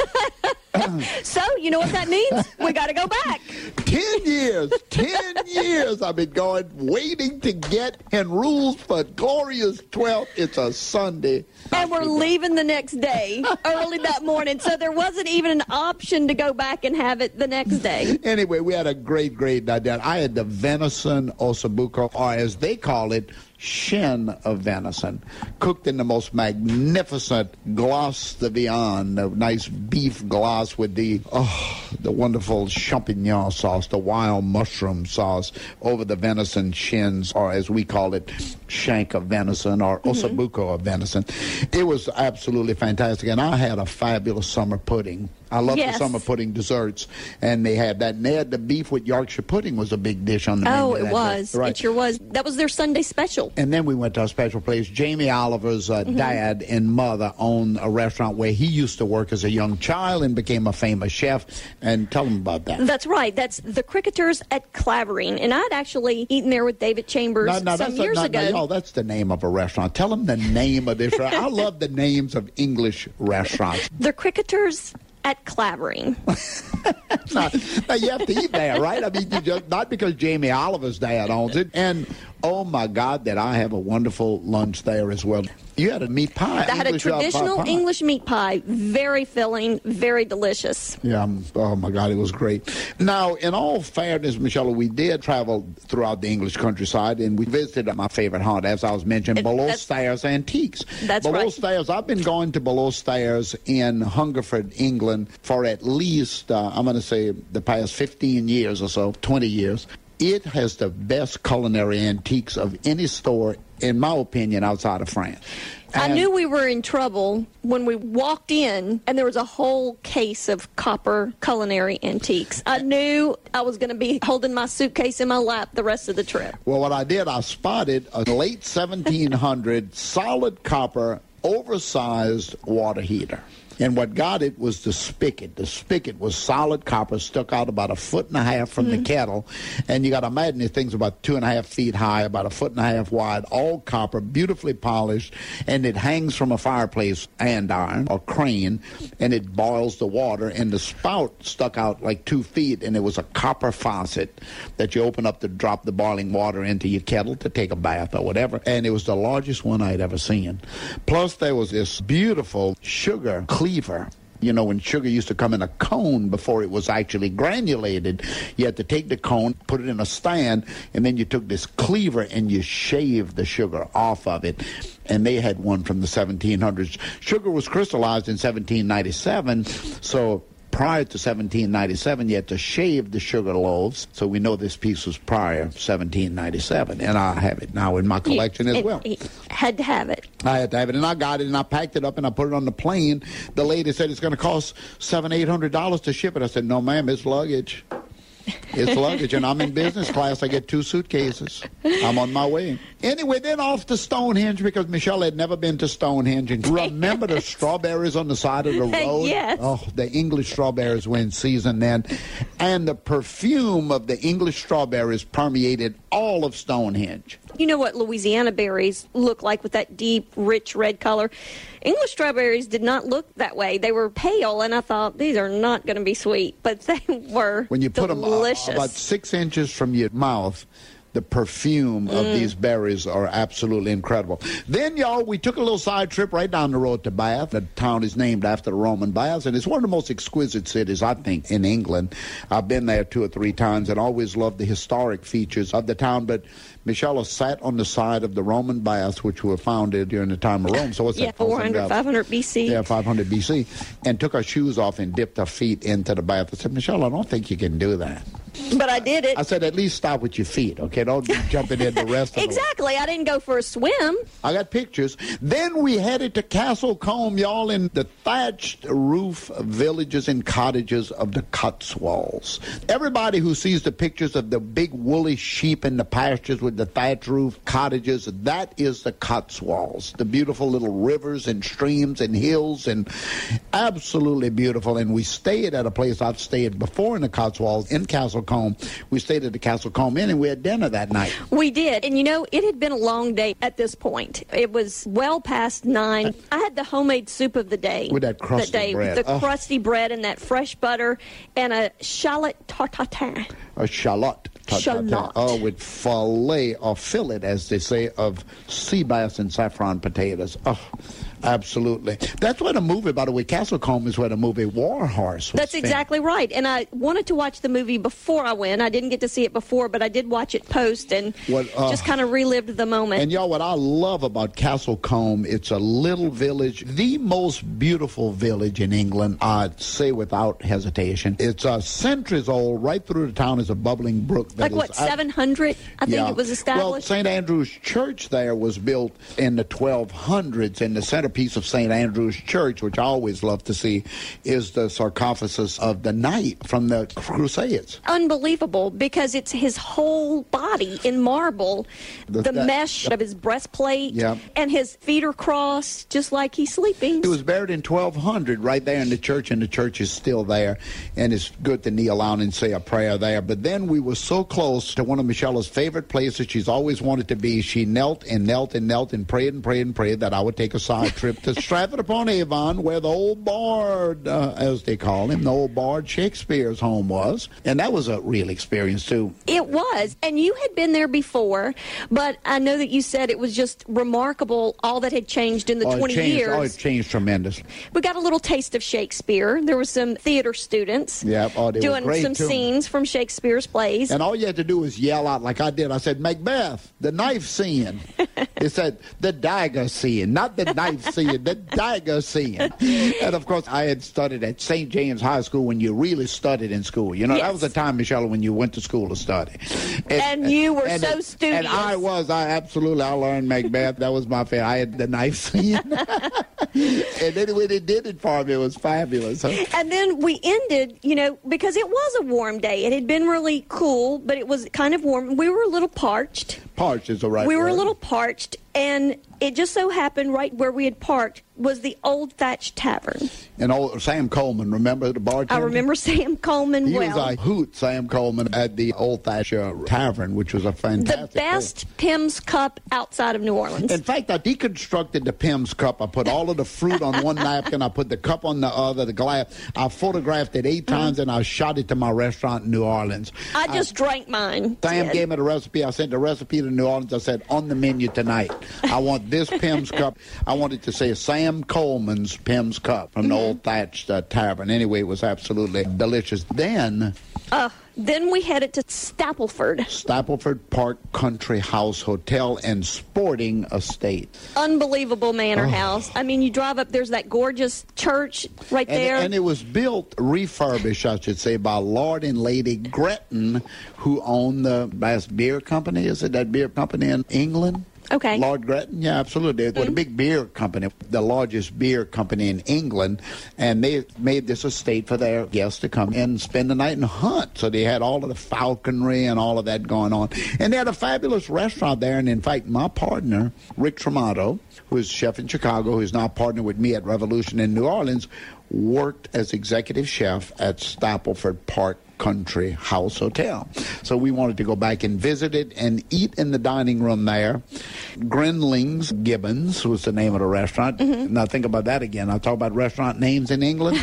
So, you know what that means? We got to go back. 10 years I've been waiting to get in Rules for glorious 12. It's a Sunday. And we're leaving the next day, early that morning. So there wasn't even an option to go back and have it the next day. Anyway, we had a great night. I had the venison ossobuco, or as they call it, shin of venison, cooked in the most magnificent glace de viande, the nice beef glace with the wonderful champignon sauce, the wild mushroom sauce over the venison shins, or as we call it, shank of venison, or ossobuco of venison. It was absolutely fantastic, and I had a fabulous summer pudding. I love the summer pudding desserts, and they had that. And they had the beef with Yorkshire pudding was a big dish on the menu. Oh, it was. Right. It sure was. That was their Sunday special. And then we went to a special place. Jamie Oliver's dad and mother owned a restaurant where he used to work as a young child and became a famous chef. And tell them about that. That's right. That's the Cricketers at Clavering. And I'd actually eaten there with David Chambers some years ago. No, that's the name of a restaurant. Tell them the name of this restaurant. I love the names of English restaurants. The Cricketers at Clavering. Now, you have to eat there, right? I mean, not because Jamie Oliver's dad owns it. And, oh, my God, that I have a wonderful lunch there as well. You had a meat pie. I had a traditional English meat pie. Very filling, very delicious. Yeah. Oh, my God, it was great. Now, in all fairness, Michelle, we did travel throughout the English countryside, and we visited my favorite haunt, as I was mentioning, Below Stairs Antiques. That's right. Below Stairs, I've been going to Below Stairs in Hungerford, England, for at least, I'm going to say, the past 15 years or so, 20 years. It has the best culinary antiques of any store, in my opinion, outside of France. I knew we were in trouble when we walked in and there was a whole case of copper culinary antiques. I knew I was going to be holding my suitcase in my lap the rest of the trip. Well, what I did, I spotted a late 1700 solid copper, oversized water heater. And what got it was the spigot. The spigot was solid copper, stuck out about 1.5 feet from the kettle. And you got to imagine this thing's about 2.5 feet high, about 1.5 feet wide, all copper, beautifully polished. And it hangs from a fireplace andiron or crane, and it boils the water. And the spout stuck out like 2 feet, and it was a copper faucet that you open up to drop the boiling water into your kettle to take a bath or whatever. And it was the largest one I'd ever seen. Plus, there was this beautiful sugar cleaver. You know, when sugar used to come in a cone before it was actually granulated, you had to take the cone, put it in a stand, and then you took this cleaver and you shaved the sugar off of it. And they had one from the 1700s. Sugar was crystallized in 1797, so prior to 1797, you had to shave the sugar loaves, so we know this piece was prior 1797, and I have it now in my collection as well. Had to have it. I had to have it, and I got it, and I packed it up, and I put it on the plane. The lady said it's going to cost $700-800 to ship it. I said, no, ma'am, it's luggage. It's luggage, and I'm in business class. I get 2 suitcases. I'm on my way. Anyway, then off to Stonehenge, because Michelle had never been to Stonehenge. And remember the strawberries on the side of the road? Yes. Oh, the English strawberries were in season then. And the perfume of the English strawberries permeated all of Stonehenge. You know what Louisiana berries look like with that deep, rich red color? English strawberries did not look that way. They were pale, and I thought, these are not going to be sweet, but they were when you put them about 6 inches from your mouth, the perfume of these berries are absolutely incredible. Then, y'all, we took a little side trip right down the road to Bath. The town is named after the Roman baths, and it's one of the most exquisite cities, I think, in England. I've been there 2 or 3 times and always loved the historic features of the town, but Michelle sat on the side of the Roman baths, which were founded during the time of Rome. So it's 500 BC. Yeah, 500 BC, and took our shoes off and dipped our feet into the bath. I said, Michelle, I don't think you can do that. But I did it. I said, at least stop with your feet, okay? Don't be jumping in the rest of Exactly. I didn't go for a swim. I got pictures. Then we headed to Castle Combe, y'all, in the thatched roof villages and cottages of the Cotswolds. Everybody who sees the pictures of the big woolly sheep in the pastures with the thatched roof cottages, that is the Cotswolds. The beautiful little rivers and streams and hills, and absolutely beautiful. And we stayed at a place I've stayed before in the Cotswolds, in Castle Combe. We stayed at the Castle Combe Inn, and we had dinner that night. We did. And, you know, it had been a long day at this point. It was well past 9. I had the homemade soup of the day. With that crusty bread. The crusty bread and that fresh butter and a shallot tartare. A shallot. Oh, with fillet or fillet, as they say, of sea bass and saffron potatoes. Oh, absolutely. That's where the movie, by the way, Castle Combe is where the movie War Horse was That's exactly right. And I wanted to watch the movie before I went. I didn't get to see it before, but I did watch it post and just kind of relived the moment. And y'all, what I love about Castle Combe, it's a little village, the most beautiful village in England, I'd say without hesitation. It's centuries old. Right through the town is a bubbling brook. Like what, 700? I think it was established. Well, St. Andrew's Church there was built in the 1200s, and the centerpiece of St. Andrew's Church, which I always love to see, is the sarcophagus of the knight from the Crusades. Unbelievable, because it's his whole body in marble, the mesh of his breastplate, and his feet are crossed, just like he's sleeping. He was buried in 1200 right there in the church, and the church is still there, and it's good to kneel down and say a prayer there. But then we were so close to one of Michelle's favorite places she's always wanted to be. She knelt and knelt and knelt and prayed and prayed and prayed that I would take a side trip to Stratford-upon-Avon, where the old bard, as they call him, the old bard Shakespeare's home was. And that was a real experience, too. It was. And you had been there before, but I know that you said it was just remarkable, all that had changed in the 20 years. Oh, it changed tremendously. We got a little taste of Shakespeare. There were some theater students doing some scenes from Shakespeare's plays. And all you had to do was yell out like I did. I said, Macbeth, the knife scene. It said, the dagger scene, not the knife scene, the dagger scene. And, of course, I had studied at St. James High School when you really studied in school. You know, that was the time, Michelle, when you went to school to study. And you were so studious. And I was. I learned Macbeth. That was my favorite. I had the knife scene. And anyway, they did it for me. It was fabulous. Huh? And then we ended, you know, because it was a warm day. It had been really cool, but it was kind of warm. We were a little parched. Parched is the right word. We were a little parched, and it just so happened right where we had parked was the Old Thatched Tavern. And old Sam Coleman, remember the bartender? I remember Sam Coleman He well. was a hoot, Sam Coleman, at the Old Thatched Tavern, which was a fantastic The best Pimm's Cup outside of New Orleans. In fact, I deconstructed the Pimm's Cup. I put all of the fruit on one napkin. I put the cup on the other, the glass. I photographed it 8 times, and I shot it to my restaurant in New Orleans. I just drank mine. Sam gave me the recipe. I sent the recipe to New Orleans. I said, on the menu tonight, I want this Pimm's Cup. I wanted to say Sam Coleman's Pimm's Cup from the Old Thatched Tavern. Anyway, it was absolutely delicious. Then Then we headed to Stapleford Park Country House Hotel and Sporting Estate. Unbelievable manor house. I mean, you drive up, there's that gorgeous church right there. And it was built, refurbished, I should say, by Lord and Lady Gretton, who own the Bass Beer Company. Is it that beer company in England? Okay. Lord Gretton, yeah, absolutely. It was a big beer company, the largest beer company in England, and they made this estate for their guests to come in and spend the night and hunt. So they had all of the falconry and all of that going on. And they had a fabulous restaurant there, and in fact, my partner, Rick Tramato, who is chef in Chicago, who's now partnered with me at Revolution in New Orleans, worked as executive chef at Stapleford Park Country House Hotel. So we wanted to go back and visit it and eat in the dining room there. Grinlings Gibbons was the name of the restaurant. Now think about that again. I talk about restaurant names in England.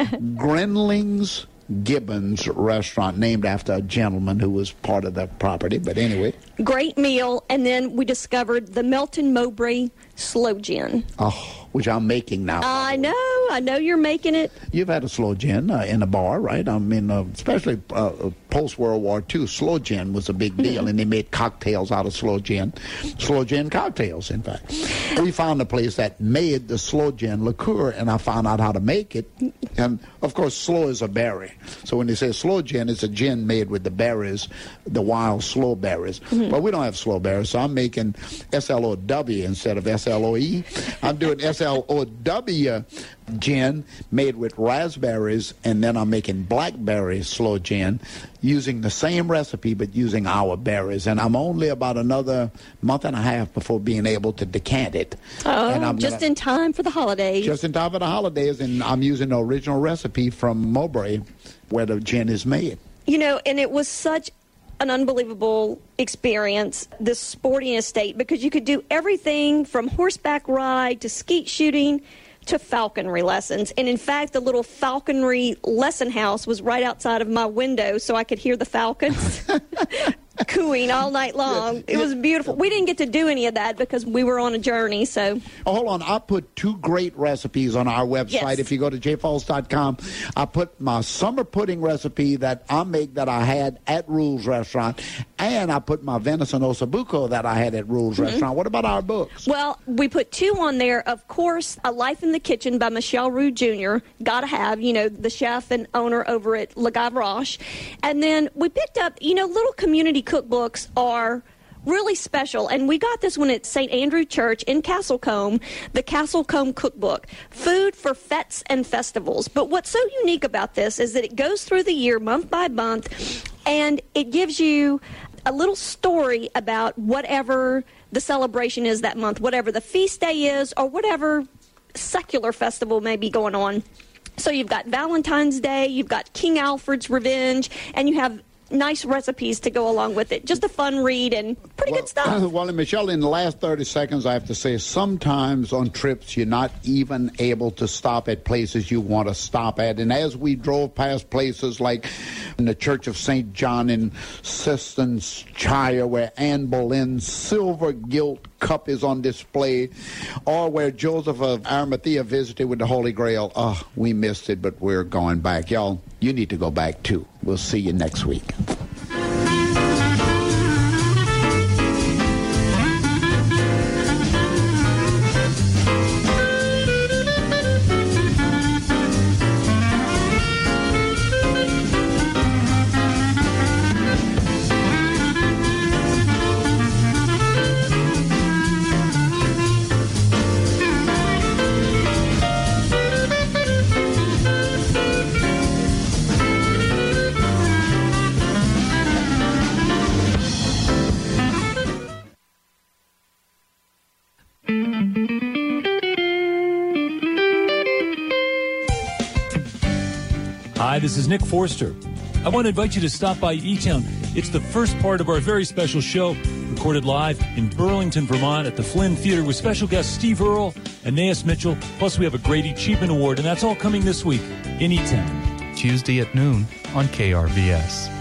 Grinlings Gibbons restaurant, named after a gentleman who was part of the property. But anyway. Great meal. And then we discovered the Melton Mowbray Sloe Gin. Oh, which I'm making now. I know you're making it. You've had a sloe gin in a bar, right? I mean, especially post-World War II, sloe gin was a big deal, and they made cocktails out of sloe gin cocktails, in fact. We found a place that made the sloe gin liqueur, and I found out how to make it. And, of course, sloe is a berry. So when they say sloe gin, it's a gin made with the berries, the wild sloe berries. But we don't have sloe berries, so I'm making S-L-O-W instead of S-L-O-E. I'm doing S-L-O-W gin made with raspberries, and then I'm making blackberry sloe gin using the same recipe but using our berries. And I'm only about another month and a half before being able to decant it. Just in time for the holidays. Just in time for the holidays, and I'm using the original recipe from Mowbray where the gin is made. You know, and it was such an unbelievable experience, this sporting estate, because you could do everything from horseback ride to skeet shooting to falconry lessons. And in fact, the little falconry lesson house was right outside of my window, so I could hear the falcons cooing all night long. It was beautiful. We didn't get to do any of that because we were on a journey. So hold on, I put 2 great recipes on our website. Yes. If you go to jfalls.com, I put my summer pudding recipe that I make that I had at Rule's Restaurant, and I put my venison ossobuco that I had at Rule's Restaurant. What about our books? Well, we put 2 on there. Of course, A Life in the Kitchen by Michelle Roux Jr. Gotta have, the chef and owner over at Le Gavroche. And then we picked up, little community cookbooks are really special, and we got this one at St. Andrew Church in Castlecombe, the Castlecombe Cookbook, Food for Fetes and Festivals. But what's so unique about this is that it goes through the year, month by month, and it gives you a little story about whatever the celebration is that month, whatever the feast day is, or whatever secular festival may be going on. So you've got Valentine's Day, you've got King Alfred's Revenge, and you have nice recipes to go along with it. Just a fun read and pretty good stuff. Well, Michelle, in the last 30 seconds, I have to say, sometimes on trips, you're not even able to stop at places you want to stop at. And as we drove past places like in the Church of St. John in Sistonshire, where Anne Boleyn's silver gilt cup is on display, or where Joseph of Arimathea visited with the Holy Grail, we missed it, but we're going back. Y'all, you need to go back, too. We'll see you next week. Hi, this is Nick Forster. I want to invite you to stop by E-Town. It's the first part of our very special show, recorded live in Burlington, Vermont at the Flynn Theater with special guests Steve Earle and Naeus Mitchell. Plus, we have a Great Achievement Award, and that's all coming this week in E-Town. Tuesday at noon on KRVS.